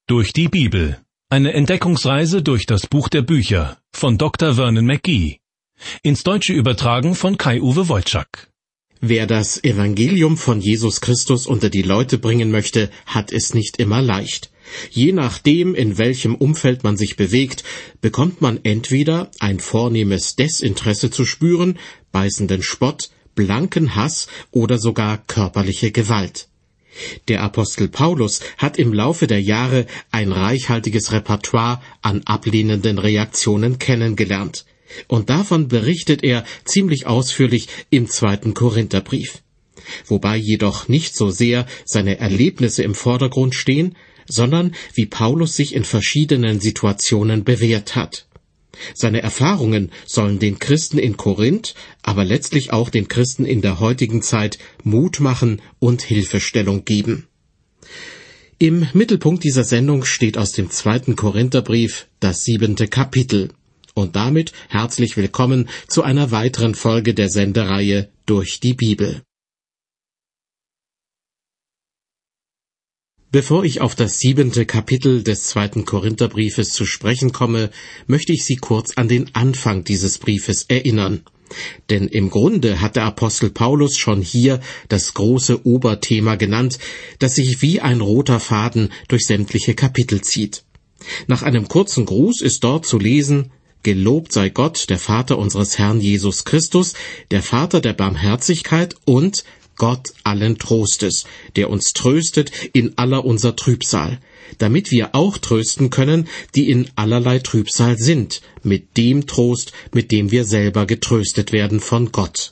Durch die Bibel. Eine Entdeckungsreise durch das Buch der Bücher von Dr. Vernon McGee. Ins Deutsche übertragen von Kai-Uwe Wojczak. Wer das Evangelium von Jesus Christus unter die Leute bringen möchte, hat es nicht immer leicht. Je nachdem, in welchem Umfeld man sich bewegt, bekommt man entweder ein vornehmes Desinteresse zu spüren, beißenden Spott, blanken Hass oder sogar körperliche Gewalt. Der Apostel Paulus hat im Laufe der Jahre ein reichhaltiges Repertoire an ablehnenden Reaktionen kennengelernt. Und davon berichtet er ziemlich ausführlich im 2. Korintherbrief. Wobei jedoch nicht so sehr seine Erlebnisse im Vordergrund stehen, sondern wie Paulus sich in verschiedenen Situationen bewährt hat. Seine Erfahrungen sollen den Christen in Korinth, aber letztlich auch den Christen in der heutigen Zeit Mut machen und Hilfestellung geben. Im Mittelpunkt dieser Sendung steht aus dem 2. Korintherbrief das 7. Kapitel. Und damit herzlich willkommen zu einer weiteren Folge der Sendereihe Durch die Bibel. Bevor ich auf das 7. Kapitel des 2. Korintherbriefes zu sprechen komme, möchte ich Sie kurz an den Anfang dieses Briefes erinnern. Denn im Grunde hat der Apostel Paulus schon hier das große Oberthema genannt, das sich wie ein roter Faden durch sämtliche Kapitel zieht. Nach einem kurzen Gruß ist dort zu lesen: Gelobt sei Gott, der Vater unseres Herrn Jesus Christus, der Vater der Barmherzigkeit und Gott allen Trostes, der uns tröstet in aller unser Trübsal, damit wir auch trösten können, die in allerlei Trübsal sind, mit dem Trost, mit dem wir selber getröstet werden von Gott.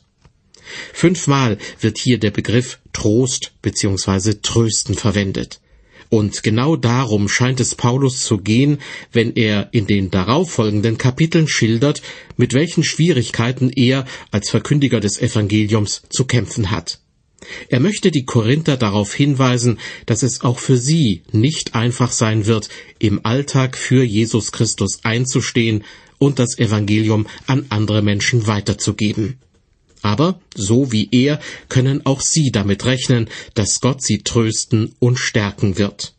5-mal wird hier der Begriff Trost bzw. Trösten verwendet. Und genau darum scheint es Paulus zu gehen, wenn er in den darauffolgenden Kapiteln schildert, mit welchen Schwierigkeiten er als Verkündiger des Evangeliums zu kämpfen hat. Er möchte die Korinther darauf hinweisen, dass es auch für sie nicht einfach sein wird, im Alltag für Jesus Christus einzustehen und das Evangelium an andere Menschen weiterzugeben. Aber, so wie er, können auch sie damit rechnen, dass Gott sie trösten und stärken wird.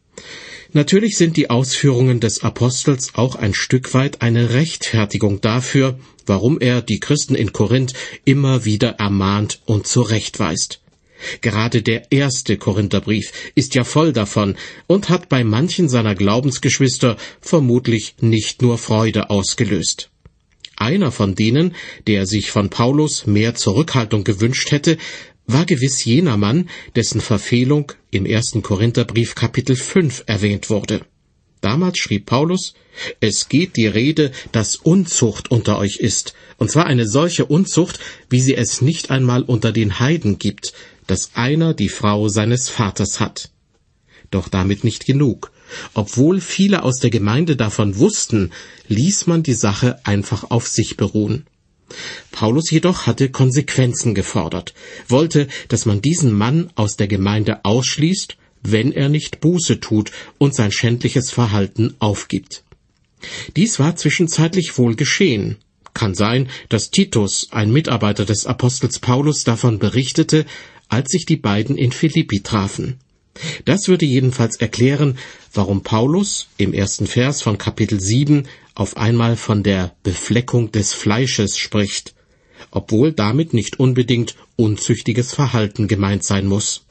Natürlich sind die Ausführungen des Apostels auch ein Stück weit eine Rechtfertigung dafür, warum er die Christen in Korinth immer wieder ermahnt und zurechtweist. Gerade der 1. Korintherbrief ist ja voll davon und hat bei manchen seiner Glaubensgeschwister vermutlich nicht nur Freude ausgelöst. Einer von denen, der sich von Paulus mehr Zurückhaltung gewünscht hätte, war gewiss jener Mann, dessen Verfehlung im 1. Korintherbrief Kapitel 5 erwähnt wurde. Damals schrieb Paulus: Es geht die Rede, dass Unzucht unter euch ist, und zwar eine solche Unzucht, wie sie es nicht einmal unter den Heiden gibt, dass einer die Frau seines Vaters hat. Doch damit nicht genug. Obwohl viele aus der Gemeinde davon wussten, ließ man die Sache einfach auf sich beruhen. Paulus jedoch hatte Konsequenzen gefordert, wollte, dass man diesen Mann aus der Gemeinde ausschließt, wenn er nicht Buße tut und sein schändliches Verhalten aufgibt. Dies war zwischenzeitlich wohl geschehen. Kann sein, dass Titus, ein Mitarbeiter des Apostels Paulus, davon berichtete, als sich die beiden in Philippi trafen. Das würde jedenfalls erklären, warum Paulus im 1. Vers von Kapitel 7 auf einmal von der Befleckung des Fleisches spricht, obwohl damit nicht unbedingt unzüchtiges Verhalten gemeint sein muss.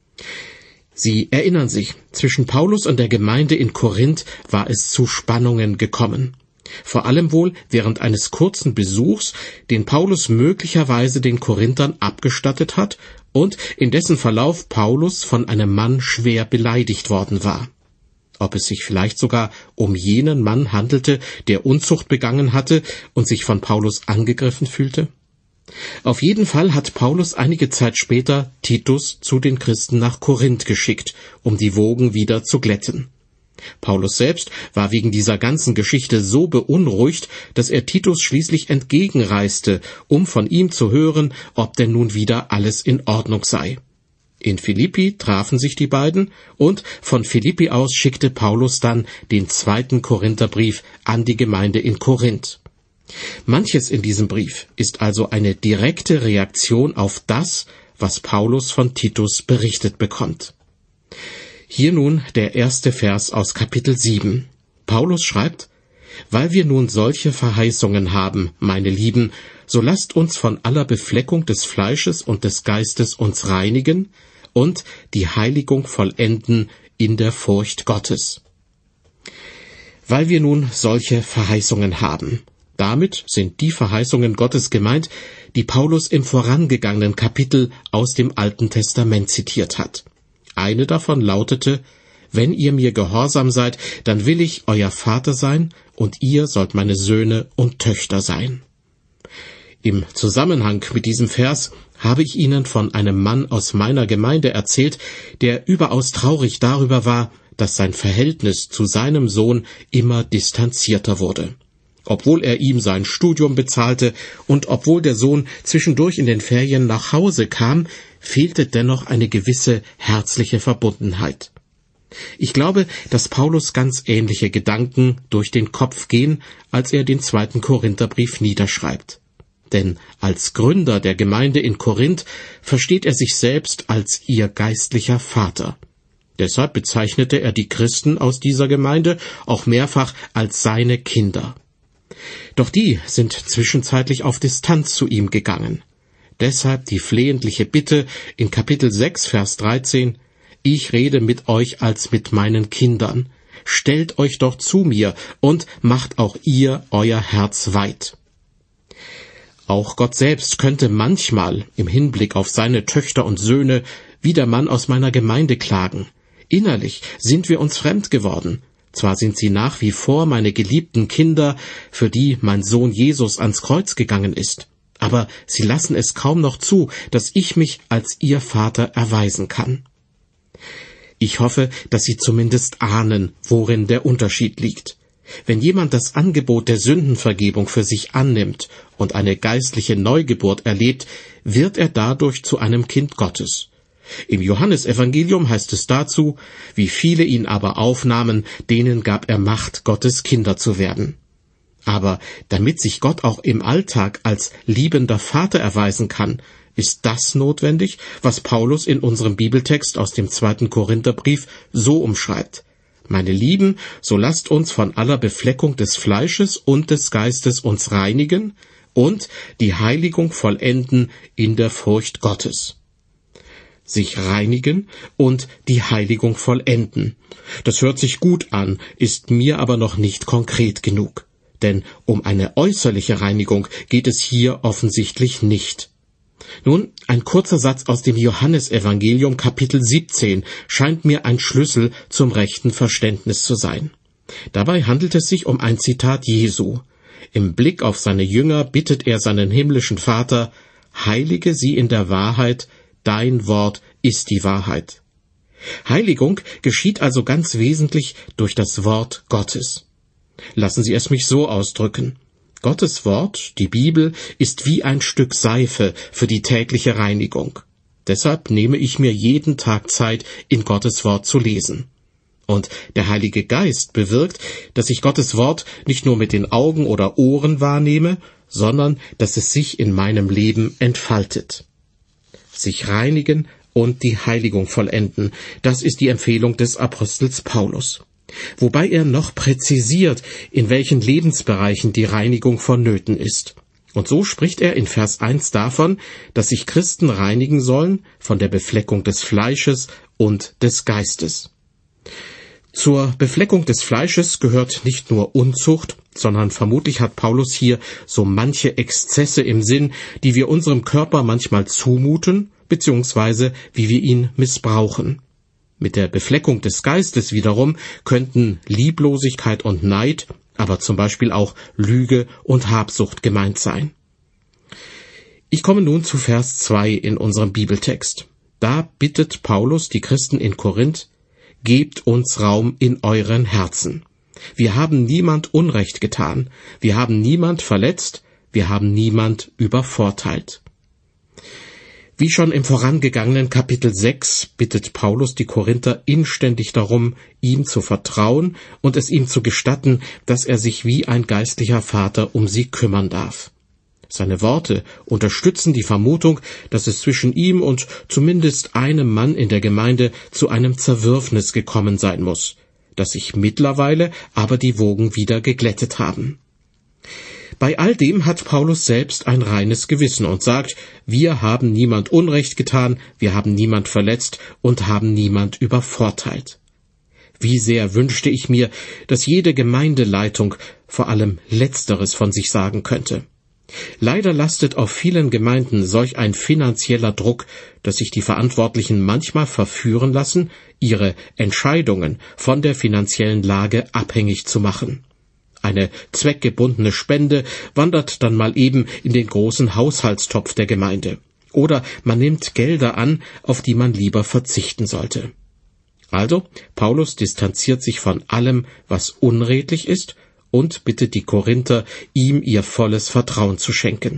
Sie erinnern sich, zwischen Paulus und der Gemeinde in Korinth war es zu Spannungen gekommen. Vor allem wohl während eines kurzen Besuchs, den Paulus möglicherweise den Korinthern abgestattet hat und in dessen Verlauf Paulus von einem Mann schwer beleidigt worden war. Ob es sich vielleicht sogar um jenen Mann handelte, der Unzucht begangen hatte und sich von Paulus angegriffen fühlte? Auf jeden Fall hat Paulus einige Zeit später Titus zu den Christen nach Korinth geschickt, um die Wogen wieder zu glätten. Paulus selbst war wegen dieser ganzen Geschichte so beunruhigt, dass er Titus schließlich entgegenreiste, um von ihm zu hören, ob denn nun wieder alles in Ordnung sei. In Philippi trafen sich die beiden, und von Philippi aus schickte Paulus dann den 2. Korintherbrief an die Gemeinde in Korinth. Manches in diesem Brief ist also eine direkte Reaktion auf das, was Paulus von Titus berichtet bekommt. Hier nun der erste Vers aus Kapitel 7. Paulus schreibt: Weil wir nun solche Verheißungen haben, meine Lieben, so lasst uns von aller Befleckung des Fleisches und des Geistes uns reinigen und die Heiligung vollenden in der Furcht Gottes. Weil wir nun solche Verheißungen haben. Damit sind die Verheißungen Gottes gemeint, die Paulus im vorangegangenen Kapitel aus dem Alten Testament zitiert hat. Eine davon lautete: Wenn ihr mir gehorsam seid, dann will ich euer Vater sein, und ihr sollt meine Söhne und Töchter sein. Im Zusammenhang mit diesem Vers habe ich Ihnen von einem Mann aus meiner Gemeinde erzählt, der überaus traurig darüber war, dass sein Verhältnis zu seinem Sohn immer distanzierter wurde. Obwohl er ihm sein Studium bezahlte und obwohl der Sohn zwischendurch in den Ferien nach Hause kam, fehlte dennoch eine gewisse herzliche Verbundenheit. Ich glaube, dass Paulus ganz ähnliche Gedanken durch den Kopf gehen, als er den 2. Korintherbrief niederschreibt. Denn als Gründer der Gemeinde in Korinth versteht er sich selbst als ihr geistlicher Vater. Deshalb bezeichnete er die Christen aus dieser Gemeinde auch mehrfach als seine Kinder. Doch die sind zwischenzeitlich auf Distanz zu ihm gegangen. Deshalb die flehentliche Bitte in Kapitel 6, Vers 13: Ich rede mit euch als mit meinen Kindern. Stellt euch doch zu mir und macht auch ihr euer Herz weit. Auch Gott selbst könnte manchmal im Hinblick auf seine Töchter und Söhne wie der Mann aus meiner Gemeinde klagen. Innerlich sind wir uns fremd geworden. Zwar sind sie nach wie vor meine geliebten Kinder, für die mein Sohn Jesus ans Kreuz gegangen ist, aber sie lassen es kaum noch zu, dass ich mich als ihr Vater erweisen kann. Ich hoffe, dass Sie zumindest ahnen, worin der Unterschied liegt. Wenn jemand das Angebot der Sündenvergebung für sich annimmt und eine geistliche Neugeburt erlebt, wird er dadurch zu einem Kind Gottes. Im Johannesevangelium heißt es dazu: Wie viele ihn aber aufnahmen, denen gab er Macht, Gottes Kinder zu werden. Aber damit sich Gott auch im Alltag als liebender Vater erweisen kann, ist das notwendig, was Paulus in unserem Bibeltext aus dem 2. Korintherbrief so umschreibt: Meine Lieben, so lasst uns von aller Befleckung des Fleisches und des Geistes uns reinigen und die Heiligung vollenden in der Furcht Gottes. Sich reinigen und die Heiligung vollenden. Das hört sich gut an, ist mir aber noch nicht konkret genug. Denn um eine äußerliche Reinigung geht es hier offensichtlich nicht. Nun, ein kurzer Satz aus dem Johannesevangelium Kapitel 17 scheint mir ein Schlüssel zum rechten Verständnis zu sein. Dabei handelt es sich um ein Zitat Jesu. Im Blick auf seine Jünger bittet er seinen himmlischen Vater: Heilige sie in der Wahrheit, dein Wort ist die Wahrheit. Heiligung geschieht also ganz wesentlich durch das Wort Gottes. Lassen Sie es mich so ausdrücken: Gottes Wort, die Bibel, ist wie ein Stück Seife für die tägliche Reinigung. Deshalb nehme ich mir jeden Tag Zeit, in Gottes Wort zu lesen. Und der Heilige Geist bewirkt, dass ich Gottes Wort nicht nur mit den Augen oder Ohren wahrnehme, sondern dass es sich in meinem Leben entfaltet. Sich reinigen und die Heiligung vollenden, das ist die Empfehlung des Apostels Paulus. Wobei er noch präzisiert, in welchen Lebensbereichen die Reinigung vonnöten ist. Und so spricht er in Vers 1 davon, dass sich Christen reinigen sollen von der Befleckung des Fleisches und des Geistes. Zur Befleckung des Fleisches gehört nicht nur Unzucht, sondern vermutlich hat Paulus hier so manche Exzesse im Sinn, die wir unserem Körper manchmal zumuten, beziehungsweise wie wir ihn missbrauchen. Mit der Befleckung des Geistes wiederum könnten Lieblosigkeit und Neid, aber zum Beispiel auch Lüge und Habsucht gemeint sein. Ich komme nun zu Vers 2 in unserem Bibeltext. Da bittet Paulus die Christen in Korinth: Gebt uns Raum in euren Herzen. Wir haben niemand Unrecht getan, wir haben niemand verletzt, wir haben niemand übervorteilt. Wie schon im vorangegangenen Kapitel 6 bittet Paulus die Korinther inständig darum, ihm zu vertrauen und es ihm zu gestatten, dass er sich wie ein geistlicher Vater um sie kümmern darf. Seine Worte unterstützen die Vermutung, dass es zwischen ihm und zumindest einem Mann in der Gemeinde zu einem Zerwürfnis gekommen sein muss, dass sich mittlerweile aber die Wogen wieder geglättet haben. Bei all dem hat Paulus selbst ein reines Gewissen und sagt, wir haben niemand Unrecht getan, wir haben niemand verletzt und haben niemand übervorteilt. Wie sehr wünschte ich mir, dass jede Gemeindeleitung vor allem Letzteres von sich sagen könnte. Leider lastet auf vielen Gemeinden solch ein finanzieller Druck, dass sich die Verantwortlichen manchmal verführen lassen, ihre Entscheidungen von der finanziellen Lage abhängig zu machen. Eine zweckgebundene Spende wandert dann mal eben in den großen Haushaltstopf der Gemeinde. Oder man nimmt Gelder an, auf die man lieber verzichten sollte. Also, Paulus distanziert sich von allem, was unredlich ist, und bittet die Korinther, ihm ihr volles Vertrauen zu schenken.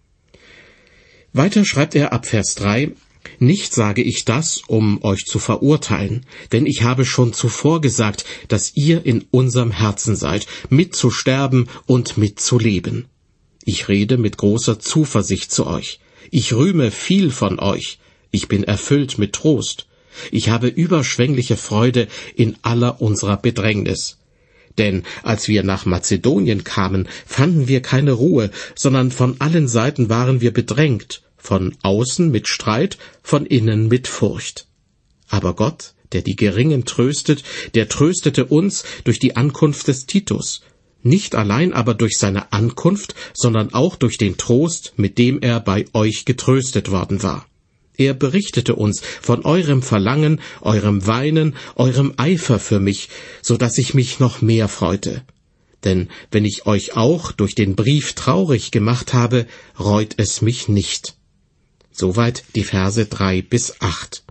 Weiter schreibt er ab Vers 3, »Nicht sage ich das, um euch zu verurteilen, denn ich habe schon zuvor gesagt, dass ihr in unserem Herzen seid, mitzusterben und mitzuleben. Ich rede mit großer Zuversicht zu euch. Ich rühme viel von euch. Ich bin erfüllt mit Trost. Ich habe überschwängliche Freude in aller unserer Bedrängnis. Denn als wir nach Mazedonien kamen, fanden wir keine Ruhe, sondern von allen Seiten waren wir bedrängt, von außen mit Streit, von innen mit Furcht. Aber Gott, der die Geringen tröstet, der tröstete uns durch die Ankunft des Titus, nicht allein aber durch seine Ankunft, sondern auch durch den Trost, mit dem er bei euch getröstet worden war. Er berichtete uns von eurem Verlangen, eurem Weinen, eurem Eifer für mich, so dass ich mich noch mehr freute. Denn wenn ich euch auch durch den Brief traurig gemacht habe, reut es mich nicht.« Soweit die Verse 3-8.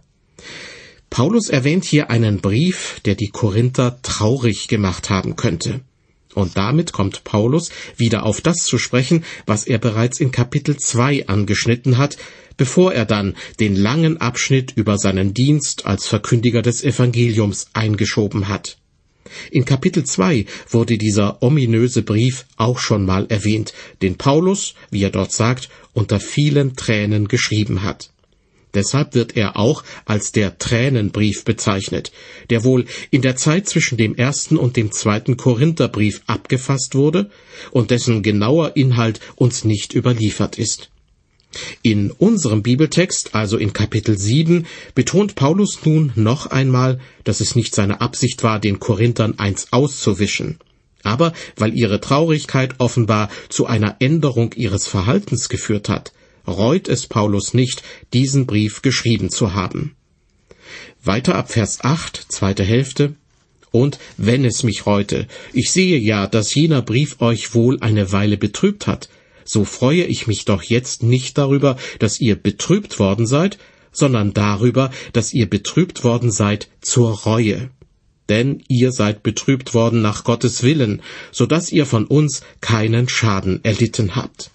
Paulus erwähnt hier einen Brief, der die Korinther traurig gemacht haben könnte. Und damit kommt Paulus wieder auf das zu sprechen, was er bereits in Kapitel 2 angeschnitten hat, bevor er dann den langen Abschnitt über seinen Dienst als Verkündiger des Evangeliums eingeschoben hat. In Kapitel 2 wurde dieser ominöse Brief auch schon mal erwähnt, den Paulus, wie er dort sagt, unter vielen Tränen geschrieben hat. Deshalb wird er auch als der Tränenbrief bezeichnet, der wohl in der Zeit zwischen dem 1. und dem 2. Korintherbrief abgefasst wurde und dessen genauer Inhalt uns nicht überliefert ist. In unserem Bibeltext, also in Kapitel 7, betont Paulus nun noch einmal, dass es nicht seine Absicht war, den Korinthern eins auszuwischen. Aber weil ihre Traurigkeit offenbar zu einer Änderung ihres Verhaltens geführt hat, reut es Paulus nicht, diesen Brief geschrieben zu haben. Weiter ab Vers 8, zweite Hälfte. »Und wenn es mich reute, ich sehe ja, dass jener Brief euch wohl eine Weile betrübt hat, so freue ich mich doch jetzt nicht darüber, dass ihr betrübt worden seid, sondern darüber, dass ihr betrübt worden seid zur Reue. Denn ihr seid betrübt worden nach Gottes Willen, so dass ihr von uns keinen Schaden erlitten habt.«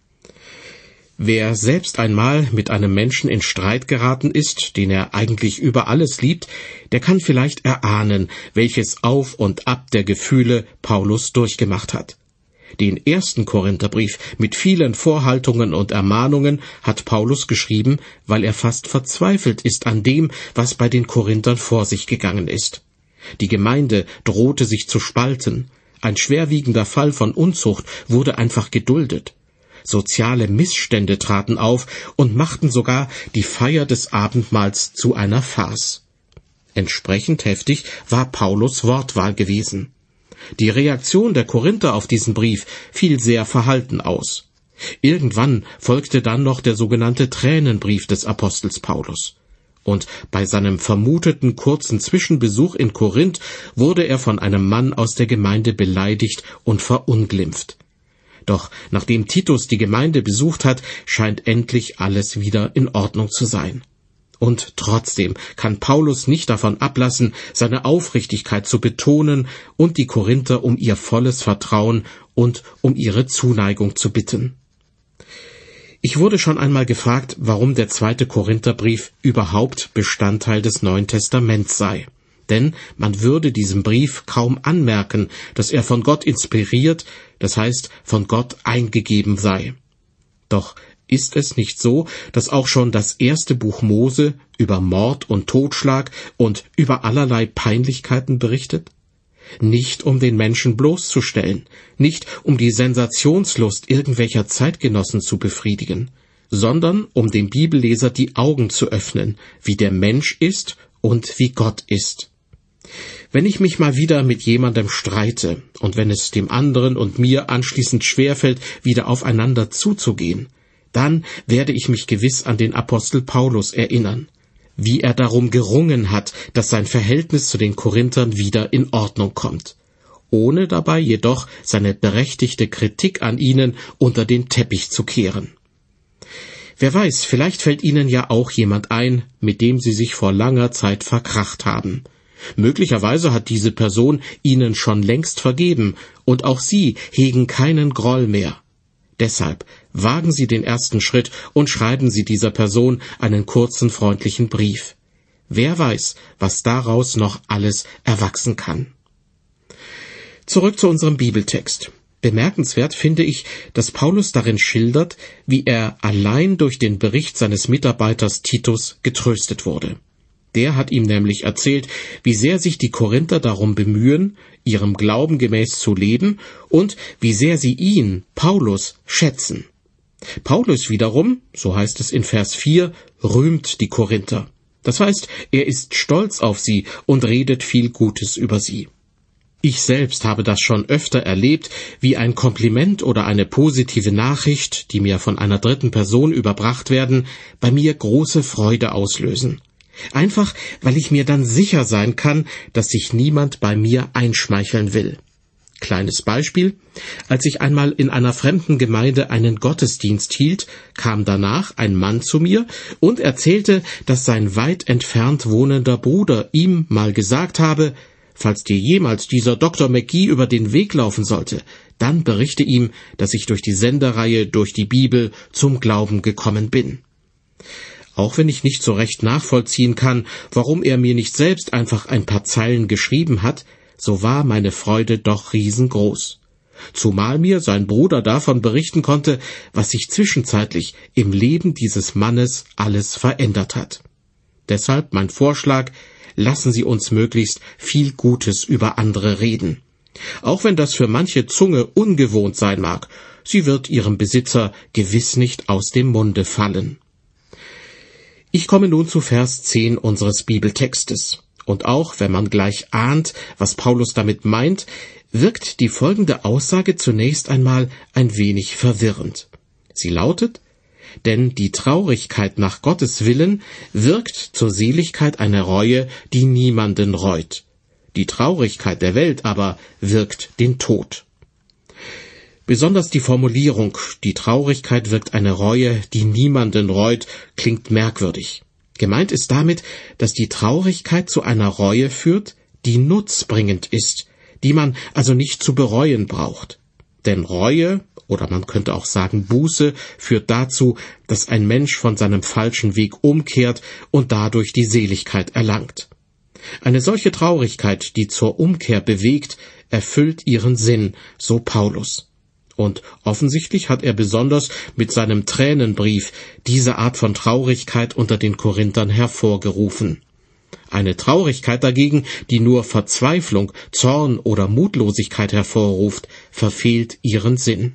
Wer selbst einmal mit einem Menschen in Streit geraten ist, den er eigentlich über alles liebt, der kann vielleicht erahnen, welches Auf und Ab der Gefühle Paulus durchgemacht hat. Den 1. Korintherbrief mit vielen Vorhaltungen und Ermahnungen hat Paulus geschrieben, weil er fast verzweifelt ist an dem, was bei den Korinthern vor sich gegangen ist. Die Gemeinde drohte sich zu spalten. Ein schwerwiegender Fall von Unzucht wurde einfach geduldet. Soziale Missstände traten auf und machten sogar die Feier des Abendmahls zu einer Farce. Entsprechend heftig war Paulus Wortwahl gewesen. Die Reaktion der Korinther auf diesen Brief fiel sehr verhalten aus. Irgendwann folgte dann noch der sogenannte Tränenbrief des Apostels Paulus. Und bei seinem vermuteten kurzen Zwischenbesuch in Korinth wurde er von einem Mann aus der Gemeinde beleidigt und verunglimpft. Doch nachdem Titus die Gemeinde besucht hat, scheint endlich alles wieder in Ordnung zu sein. Und trotzdem kann Paulus nicht davon ablassen, seine Aufrichtigkeit zu betonen und die Korinther um ihr volles Vertrauen und um ihre Zuneigung zu bitten. Ich wurde schon einmal gefragt, warum der 2. Korintherbrief überhaupt Bestandteil des Neuen Testaments sei. Denn man würde diesem Brief kaum anmerken, dass er von Gott inspiriert, das heißt von Gott eingegeben sei. Doch ist es nicht so, dass auch schon das erste Buch Mose über Mord und Totschlag und über allerlei Peinlichkeiten berichtet? Nicht um den Menschen bloßzustellen, nicht um die Sensationslust irgendwelcher Zeitgenossen zu befriedigen, sondern um dem Bibelleser die Augen zu öffnen, wie der Mensch ist und wie Gott ist. Wenn ich mich mal wieder mit jemandem streite und wenn es dem anderen und mir anschließend schwerfällt, wieder aufeinander zuzugehen, dann werde ich mich gewiss an den Apostel Paulus erinnern, wie er darum gerungen hat, dass sein Verhältnis zu den Korinthern wieder in Ordnung kommt, ohne dabei jedoch seine berechtigte Kritik an ihnen unter den Teppich zu kehren. Wer weiß, vielleicht fällt Ihnen ja auch jemand ein, mit dem Sie sich vor langer Zeit verkracht haben. Möglicherweise hat diese Person Ihnen schon längst vergeben, und auch Sie hegen keinen Groll mehr. Deshalb wagen Sie den ersten Schritt und schreiben Sie dieser Person einen kurzen, freundlichen Brief. Wer weiß, was daraus noch alles erwachsen kann. Zurück zu unserem Bibeltext. Bemerkenswert finde ich, dass Paulus darin schildert, wie er allein durch den Bericht seines Mitarbeiters Titus getröstet wurde. Der hat ihm nämlich erzählt, wie sehr sich die Korinther darum bemühen, ihrem Glauben gemäß zu leben und wie sehr sie ihn, Paulus, schätzen. Paulus wiederum, so heißt es in Vers 4, rühmt die Korinther. Das heißt, er ist stolz auf sie und redet viel Gutes über sie. Ich selbst habe das schon öfter erlebt, wie ein Kompliment oder eine positive Nachricht, die mir von einer dritten Person überbracht werden, bei mir große Freude auslösen. Einfach, weil ich mir dann sicher sein kann, dass sich niemand bei mir einschmeicheln will. Kleines Beispiel: Als ich einmal in einer fremden Gemeinde einen Gottesdienst hielt, kam danach ein Mann zu mir und erzählte, dass sein weit entfernt wohnender Bruder ihm mal gesagt habe: Falls dir jemals dieser Dr. McGee über den Weg laufen sollte, dann berichte ihm, dass ich durch die Sendereihe durch die Bibel zum Glauben gekommen bin. Auch wenn ich nicht so recht nachvollziehen kann, warum er mir nicht selbst einfach ein paar Zeilen geschrieben hat, so war meine Freude doch riesengroß. Zumal mir sein Bruder davon berichten konnte, was sich zwischenzeitlich im Leben dieses Mannes alles verändert hat. Deshalb mein Vorschlag: Lassen Sie uns möglichst viel Gutes über andere reden. Auch wenn das für manche Zunge ungewohnt sein mag, sie wird ihrem Besitzer gewiss nicht aus dem Munde fallen. Ich komme nun zu Vers 10 unseres Bibeltextes. Und auch wenn man gleich ahnt, was Paulus damit meint, wirkt die folgende Aussage zunächst einmal ein wenig verwirrend. Sie lautet: Denn die Traurigkeit nach Gottes Willen wirkt zur Seligkeit eine Reue, die niemanden reut. Die Traurigkeit der Welt aber wirkt den Tod. Besonders die Formulierung, die Traurigkeit wirkt eine Reue, die niemanden reut, klingt merkwürdig. Gemeint ist damit, dass die Traurigkeit zu einer Reue führt, die nutzbringend ist, die man also nicht zu bereuen braucht. Denn Reue, oder man könnte auch sagen Buße, führt dazu, dass ein Mensch von seinem falschen Weg umkehrt und dadurch die Seligkeit erlangt. Eine solche Traurigkeit, die zur Umkehr bewegt, erfüllt ihren Sinn, so Paulus. Und offensichtlich hat er besonders mit seinem Tränenbrief diese Art von Traurigkeit unter den Korinthern hervorgerufen. Eine Traurigkeit dagegen, die nur Verzweiflung, Zorn oder Mutlosigkeit hervorruft, verfehlt ihren Sinn.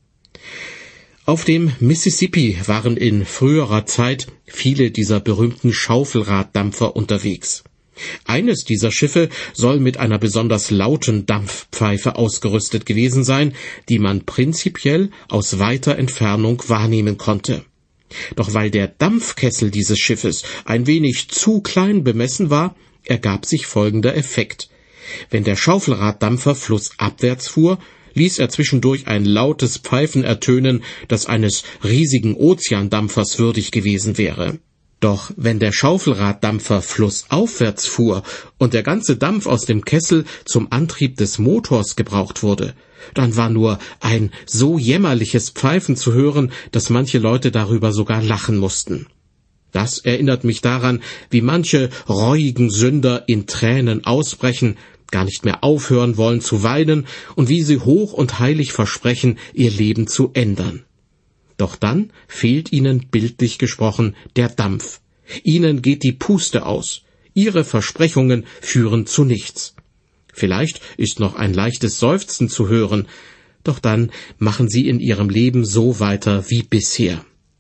Auf dem Mississippi waren in früherer Zeit viele dieser berühmten Schaufelraddampfer unterwegs. Eines dieser Schiffe soll mit einer besonders lauten Dampfpfeife ausgerüstet gewesen sein, die man prinzipiell aus weiter Entfernung wahrnehmen konnte. Doch weil der Dampfkessel dieses Schiffes ein wenig zu klein bemessen war, ergab sich folgender Effekt. Wenn der Schaufelraddampfer flussabwärts fuhr, ließ er zwischendurch ein lautes Pfeifen ertönen, das eines riesigen Ozeandampfers würdig gewesen wäre. Doch wenn der Schaufelraddampfer flussaufwärts fuhr und der ganze Dampf aus dem Kessel zum Antrieb des Motors gebraucht wurde, dann war nur ein so jämmerliches Pfeifen zu hören, dass manche Leute darüber sogar lachen mussten. Das erinnert mich daran, wie manche reuigen Sünder in Tränen ausbrechen, gar nicht mehr aufhören wollen zu weinen und wie sie hoch und heilig versprechen, ihr Leben zu ändern. Doch dann fehlt ihnen, bildlich gesprochen, der Dampf. Ihnen geht die Puste aus. Ihre Versprechungen führen zu nichts. Vielleicht ist noch ein leichtes Seufzen zu hören, doch dann machen sie in ihrem Leben so weiter wie bisher.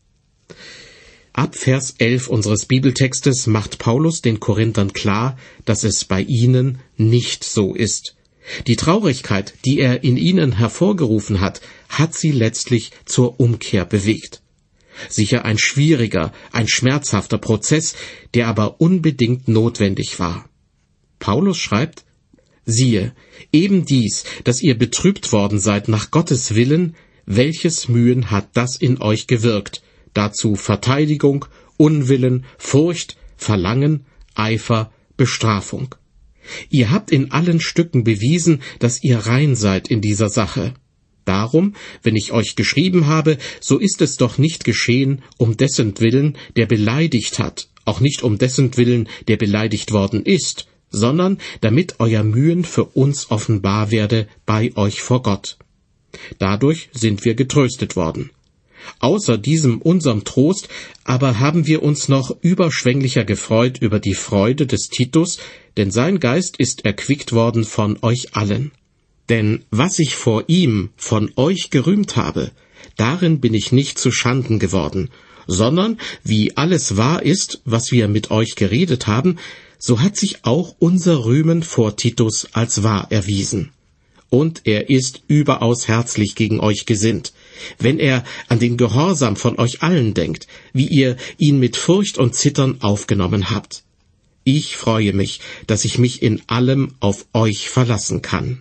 Ab Vers 11 unseres Bibeltextes macht Paulus den Korinthern klar, dass es bei ihnen nicht so ist. Die Traurigkeit, die er in ihnen hervorgerufen hat, hat sie letztlich zur Umkehr bewegt. Sicher ein schwieriger, ein schmerzhafter Prozess, der aber unbedingt notwendig war. Paulus schreibt: Siehe, eben dies, dass ihr betrübt worden seid nach Gottes Willen, welches Mühen hat das in euch gewirkt, dazu Verteidigung, Unwillen, Furcht, Verlangen, Eifer, Bestrafung. Ihr habt in allen Stücken bewiesen, dass ihr rein seid in dieser Sache. Darum, wenn ich euch geschrieben habe, so ist es doch nicht geschehen, um dessentwillen, der beleidigt hat, auch nicht um dessentwillen, der beleidigt worden ist, sondern damit euer Mühen für uns offenbar werde bei euch vor Gott. Dadurch sind wir getröstet worden. Außer diesem unserem Trost aber haben wir uns noch überschwänglicher gefreut über die Freude des Titus, denn sein Geist ist erquickt worden von euch allen. Denn was ich vor ihm von euch gerühmt habe, darin bin ich nicht zu Schanden geworden, sondern wie alles wahr ist, was wir mit euch geredet haben, so hat sich auch unser Rühmen vor Titus als wahr erwiesen. Und er ist überaus herzlich gegen euch gesinnt, wenn er an den Gehorsam von euch allen denkt, wie ihr ihn mit Furcht und Zittern aufgenommen habt. Ich freue mich, dass ich mich in allem auf euch verlassen kann.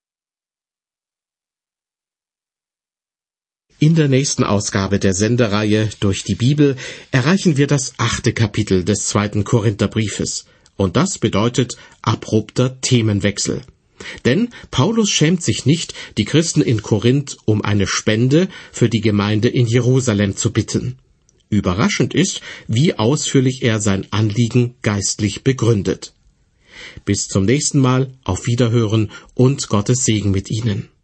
In der nächsten Ausgabe der Sendereihe Durch die Bibel erreichen wir das 8. Kapitel des 2. Korintherbriefes. Und das bedeutet abrupter Themenwechsel. Denn Paulus schämt sich nicht, die Christen in Korinth um eine Spende für die Gemeinde in Jerusalem zu bitten. Überraschend ist, wie ausführlich er sein Anliegen geistlich begründet. Bis zum nächsten Mal, auf Wiederhören und Gottes Segen mit Ihnen.